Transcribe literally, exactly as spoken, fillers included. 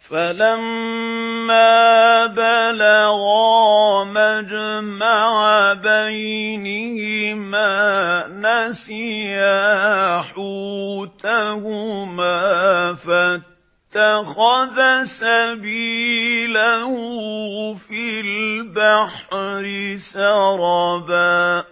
فَلَمَّا بَلَغَا مَجْمَعَ بَيْنِهِمَا نَسِيَا حُوتَهُمَا فَاتَّخَذَ سَبِيلَهُ فِي الْبَحْرِ سَرَبًا